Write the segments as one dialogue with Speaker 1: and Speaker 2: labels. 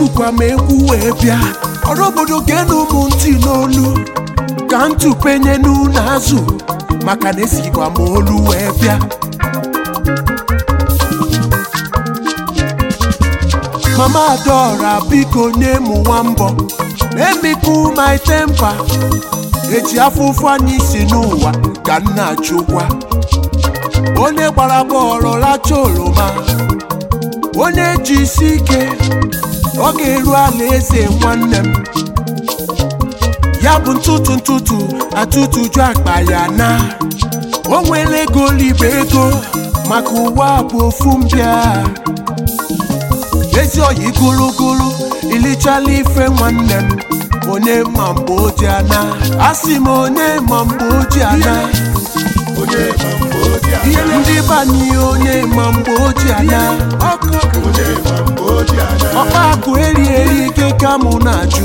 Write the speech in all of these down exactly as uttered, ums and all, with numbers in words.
Speaker 1: ebukwa m egwu wee bịa ọrụ obodo genu ụmụ ntị n'olu ka ntụ penye n'ụlọ azụ maka na esikwa m olu wee bịa. Mama Adora biko nye m nwa mbọ emiku my temper eji afụfụ anyị si n'ụwa ka nna achụkwa onye gbara bọọlụ lacha oroma onye ji isi ike ọ ga-eru ala eze nwanne m ya bụ ntụtụ ntụtụ atụtụju akpa ya na o nwere ego libe ego maka ụwa bụ ofu mbịa ezi oyi gụrụgụrụ ilichala ife nwanne m onye ma mgbe o ji ana asị m onye ma mgbe o ji ana ndị banye onye ma mgbe o ji ana ọkpa akụ eri eri ike ka mụ na-ajụ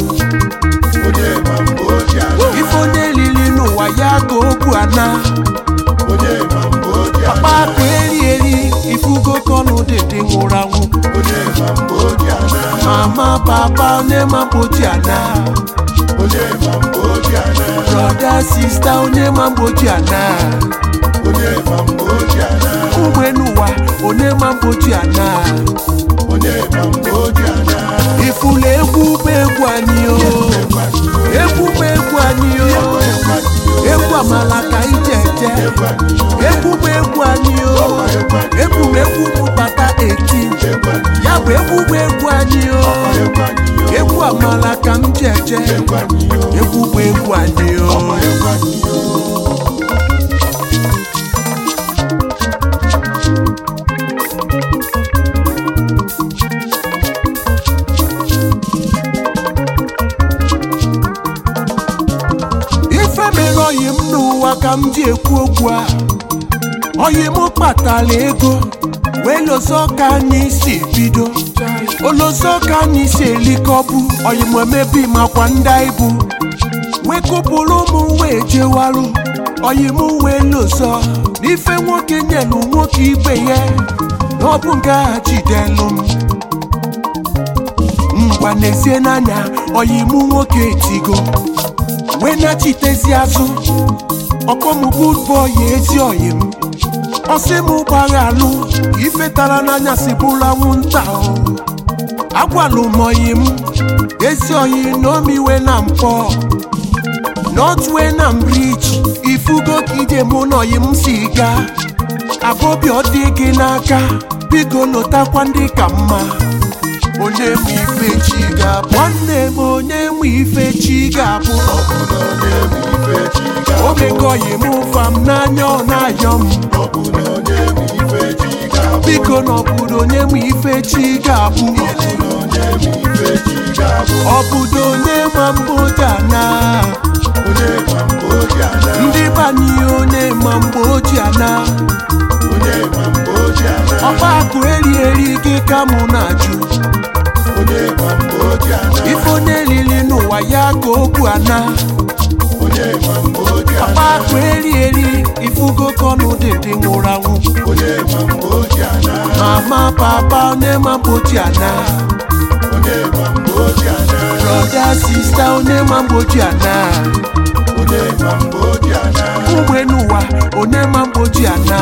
Speaker 1: ife onye lili n'ụwa ya ka okwu ana ọkpa akụ eri eri ifugo kọnụ dịdị nwụrụ anwụ mama papa onye ma mgbe o ji ana brother sister onye ma mgbe o ji ana ụmụenuwa onye ma mgbe o ji ana ifula egwu bụ egwu anyị o egwu bụ egwu anyị o egwu amala ka ije eje egwu bụ egwu anyị o egwu bụ egwu mụbata eti ya bụ egwu bụ egwu anyị o egwu amala ka m ji eje egwu bụ egwu anyị o. Oyi m n'ụwa ka m ji ekwu okwu a oyi m kpatara ego wee lozo ka anyị si bido olozo ka anyị si elikọbụ oyi m emebi makwa ndị ibu wee kụpụrụ ụmụ wee jewarụ oyi m wee lozo n'ife nwoke nyelu nwoke ibe ya na ọ bụ nga jidelu m ngwa n'ezie n'anya oyi m nwoke etigo wee nachitezi azụ ọkpọm good boy ezi oyi m ọsị m gbara alụ ifetara n'anya si bụrụ anwụnta agwalụ m oyi m ezi oyi na omiwe na mpọ nọtwe na mbriji ifugo ka ije mụ na oyi m si gaa abọbi ọ dị gị n'aka biko lotakwa ndị ka mma onye mụ ife chi ga-abụ nwanne m onye mụ ife chi ga-abụ omegoyi m ụfa m n'anya ọ na-ayọ m biko n'ọbụdo onye mụ ife chi ga-abụ ọbụdo onye ma mbụ dị ana ndị banye onye ma mgbe o ji ana ọkpa akụ eri eri ike ka mụ na-ajụ ife onye lili n'ụwa ya ka okwu ana ọkpa akụ eri eri ifugo kọnụ dịdị nwụrụ anwụ mama papa onye ma mgbe o ji ana brother sister onye ma mgbe o ji ana ụmụenuwa onye ma mgbe o ji ana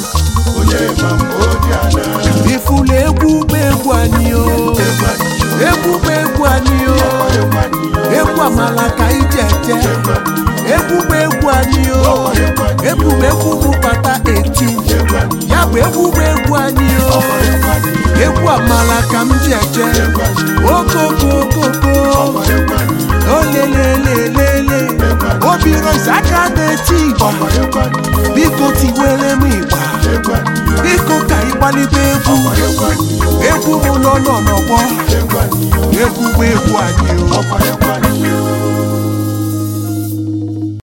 Speaker 1: ifula egwu bụ egwu anyị o egwu bụ egwu anyị o egwu amala ka ije eje egwu bụ egwu anyị o egwu bụ egwu mụbata eti ya bụ egwu bụ egwu anyị o egwu amala ka m ji eje okokokoko olelelelele obi rozi aka na-eti igba biko tiwere m igba biko ka ịgbalite egwu egwu m nọ n'ọgbọ egwu bụ egwu anyị o.